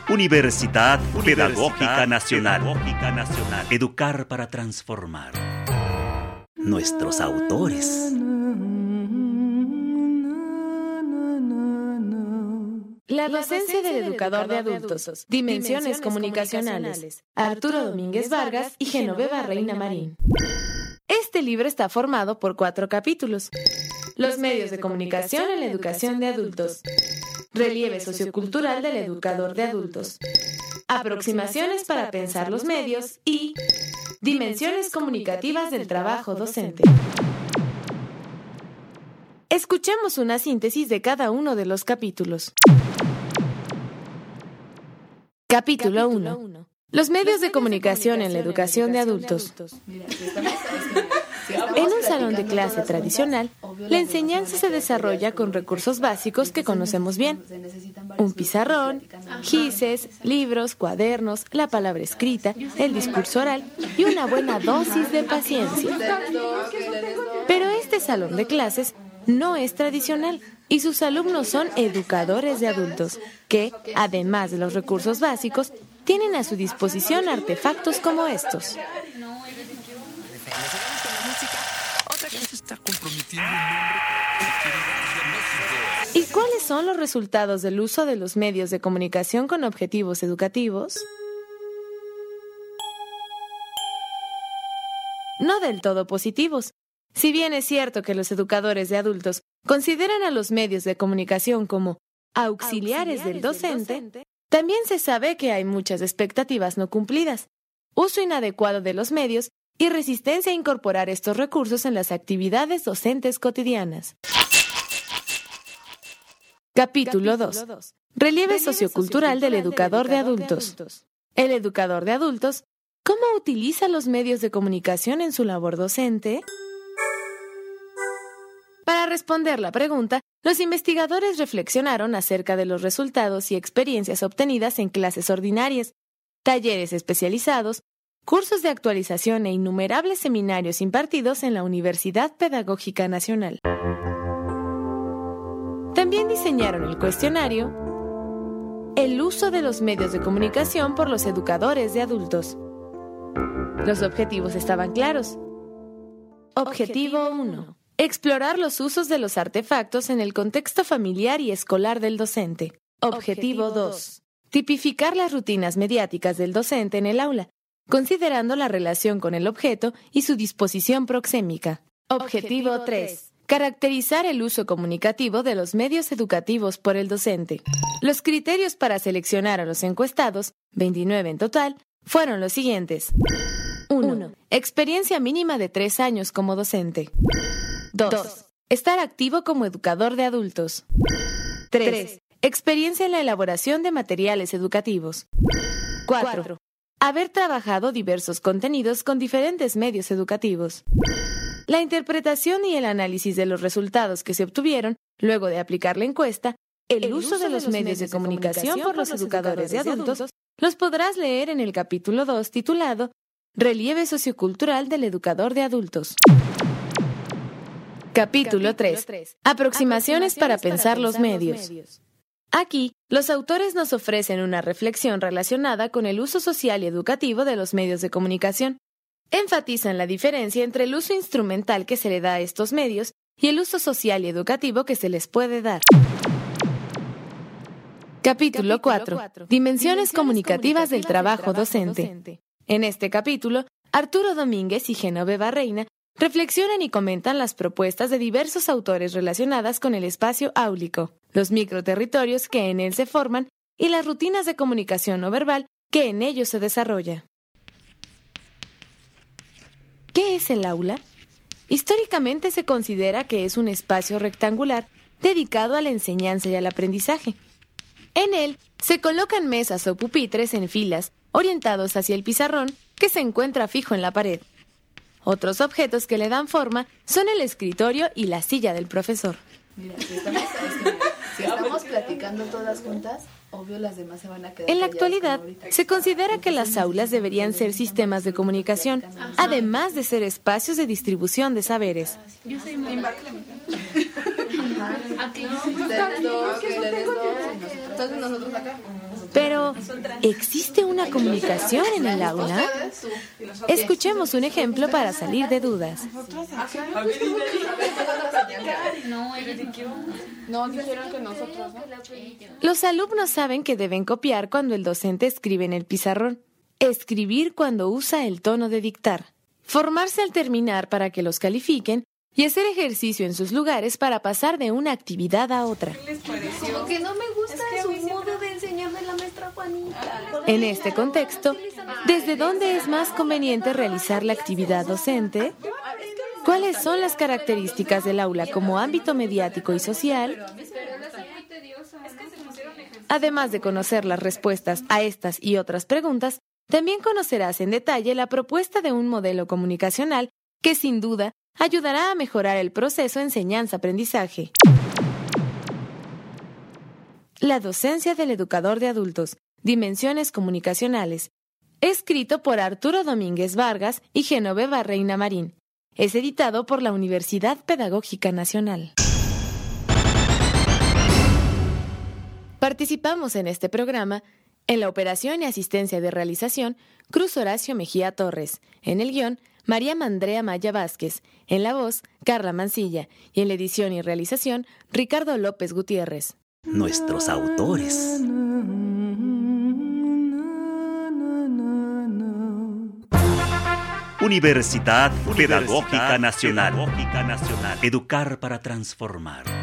Universidad Pedagógica Nacional. Educar para transformar. Nuestros autores. La docencia del educador de adultos. Dimensiones comunicacionales. Arturo Domínguez Vargas y Genoveva Reina Marín. Este libro está formado por 4 capítulos. Los medios de comunicación en la educación de adultos. Relieve sociocultural del educador de adultos. Aproximaciones para pensar los medios y dimensiones comunicativas del trabajo docente. Escuchemos una síntesis de cada uno de los capítulos. Capítulo 1. Los medios de comunicación en la educación de adultos. En un salón de clase tradicional, la enseñanza se desarrolla con recursos básicos que conocemos bien. Un pizarrón, gises, libros, cuadernos, la palabra escrita, el discurso oral y una buena dosis de paciencia. Pero este salón de clases no es tradicional y sus alumnos son educadores de adultos que, además de los recursos básicos, tienen a su disposición artefactos como estos. ¿Y cuáles son los resultados del uso de los medios de comunicación con objetivos educativos? No del todo positivos. Si bien es cierto que los educadores de adultos consideran a los medios de comunicación como auxiliares del docente, también se sabe que hay muchas expectativas no cumplidas, uso inadecuado de los medios y resistencia a incorporar estos recursos en las actividades docentes cotidianas. Capítulo 2. Relieve sociocultural del educador de adultos. El educador de adultos, ¿cómo utiliza los medios de comunicación en su labor docente? Para responder la pregunta, los investigadores reflexionaron acerca de los resultados y experiencias obtenidas en clases ordinarias, talleres especializados, cursos de actualización e innumerables seminarios impartidos en la Universidad Pedagógica Nacional. También diseñaron el cuestionario El uso de los medios de comunicación por los educadores de adultos. Los objetivos estaban claros. Objetivo 1. Explorar los usos de los artefactos en el contexto familiar y escolar del docente. Objetivo 2. Tipificar las rutinas mediáticas del docente en el aula, considerando la relación con el objeto y su disposición proxémica. Objetivo 3. Caracterizar el uso comunicativo de los medios educativos por el docente. Los criterios para seleccionar a los encuestados, 29 en total, fueron los siguientes. 1. Experiencia mínima de 3 años como docente. 2. Estar activo como educador de adultos. 3. Experiencia en la elaboración de materiales educativos. 4. Haber trabajado diversos contenidos con diferentes medios educativos. La interpretación y el análisis de los resultados que se obtuvieron luego de aplicar la encuesta, el uso de los medios de comunicación por los educadores de adultos, los podrás leer en el capítulo 2 titulado Relieve sociocultural del educador de adultos. Capítulo 3. Aproximaciones para pensar los medios. Aquí, los autores nos ofrecen una reflexión relacionada con el uso social y educativo de los medios de comunicación. Enfatizan la diferencia entre el uso instrumental que se le da a estos medios y el uso social y educativo que se les puede dar. Capítulo 4. Dimensiones comunicativas del trabajo docente. En este capítulo, Arturo Domínguez y Genoveva Reina reflexionan y comentan las propuestas de diversos autores relacionadas con el espacio áulico, los microterritorios que en él se forman y las rutinas de comunicación no verbal que en ellos se desarrolla. ¿Qué es el aula? Históricamente se considera que es un espacio rectangular dedicado a la enseñanza y al aprendizaje. En él se colocan mesas o pupitres en filas, orientados hacia el pizarrón que se encuentra fijo en la pared. Otros objetos que le dan forma son el escritorio y la silla del profesor. Mira, si estamos platicando todas juntas, obvio las demás se van a quedar. En la actualidad, se considera que las aulas deberían ser sistemas de comunicación, además de ser espacios de distribución de saberes. Yo soy muy Ustedes dos, entonces nosotros acá. Pero, ¿existe una comunicación en el aula? Escuchemos un ejemplo para salir de dudas. No, dijeron que nosotros, ¿no? Los alumnos saben que deben copiar cuando el docente escribe en el pizarrón, escribir cuando usa el tono de dictar, formarse al terminar para que los califiquen y hacer ejercicio en sus lugares para pasar de una actividad a otra. ¿Qué les pareció? Como que no me gusta su modo de enseñar de la maestra Juanita. En este contexto, ¿desde dónde es más conveniente realizar la actividad docente? ¿Cuáles son las características del aula como ámbito mediático y social? Además de conocer las respuestas a estas y otras preguntas, también conocerás en detalle la propuesta de un modelo comunicacional que sin duda ayudará a mejorar el proceso enseñanza-aprendizaje. La docencia del educador de adultos, dimensiones comunicacionales. Escrito por Arturo Domínguez Vargas y Genoveva Reina Marín. Es editado por la Universidad Pedagógica Nacional. Participamos en este programa en la operación y asistencia de realización Cruz Horacio Mejía Torres, en el guión María Mandrea Maya Vázquez, en la voz Carla Mancilla y en la edición y realización Ricardo López Gutiérrez. Nuestros autores. Universidad Pedagógica Nacional. Educar para transformar.